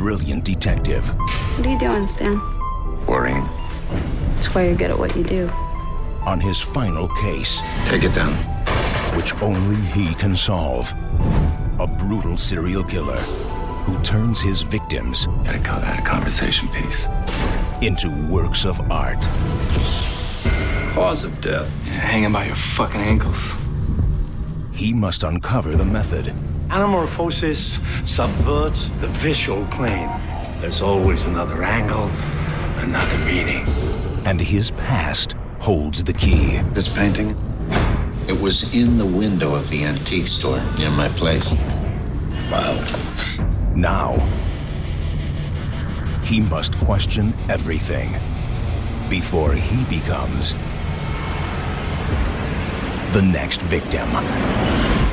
brilliant detective. What are you doing, Stan? Worrying. That's why you're good at what you do. On his final case, Take it down. which only he can solve. A brutal serial killer who turns his victims Gotta call that a conversation piece. into works of art. Cause of death. Yeah, hanging by your fucking ankles. He must uncover the method. Anamorphosis subverts the visual plane. There's always another angle, another meaning. And his past holds the key. This painting, it was in the window of the antique store near my place. Wow. Now, he must question everything before he becomes the next victim.